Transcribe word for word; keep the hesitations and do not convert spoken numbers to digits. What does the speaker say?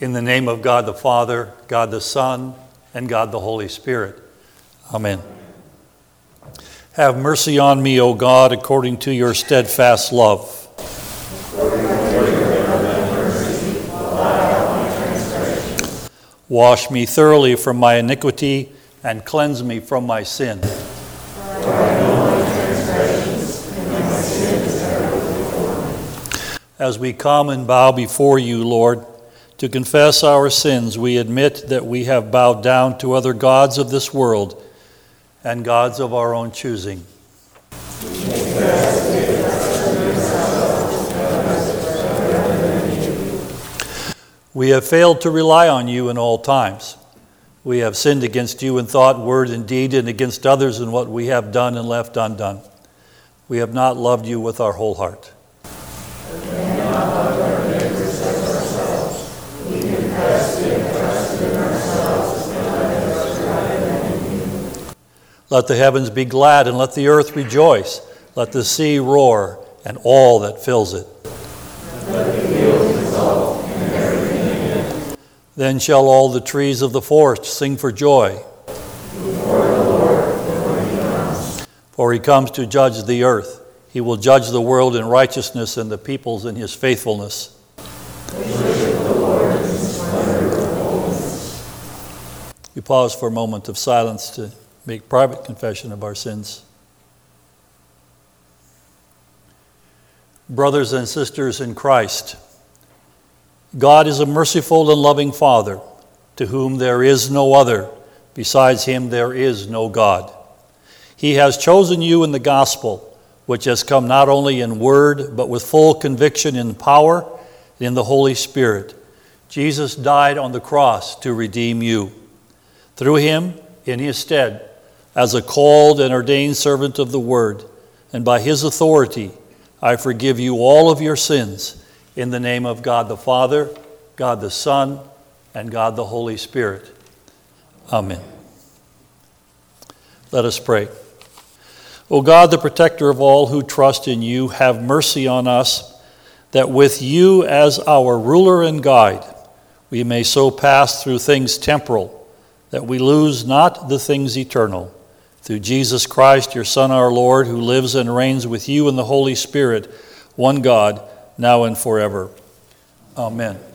In the name of God the Father, God the Son, and God the Holy Spirit. Amen. Have mercy on me, O God, according to your steadfast love. Wash me thoroughly from my iniquity and cleanse me from my sin. As we come and bow before you, Lord, to confess our sins, we admit that we have bowed down to other gods of this world and gods of our own choosing. We have failed to rely on you in all times. We have sinned against you in thought, word, and deed, and against others in what we have done and left undone. We have not loved you with our whole heart. Let the heavens be glad and let the earth rejoice. Let the sea roar and all that fills it. Let the fields exult and everything in it. Then shall all the trees of the forest sing for joy. Before the Lord, before he comes. For he comes to judge the earth. He will judge the world in righteousness and the peoples in his faithfulness. Worship the Lord in the splendor of holiness. We pause for a moment of silence to make private confession of our sins. Brothers and sisters in Christ, God is a merciful and loving Father, to whom there is no other. Besides him there is no God. He has chosen you in the gospel, which has come not only in word, but with full conviction in power and in the Holy Spirit. Jesus died on the cross to redeem you. Through him, in his stead, as a called and ordained servant of the word, and by his authority, I forgive you all of your sins in the name of God the Father, God the Son, and God the Holy Spirit. Amen. Let us pray. O God, the protector of all who trust in you, have mercy on us, that with you as our ruler and guide, we may so pass through things temporal, that we lose not the things eternal. Through Jesus Christ, your Son, our Lord, who lives and reigns with you in the Holy Spirit, one God, now and forever. Amen.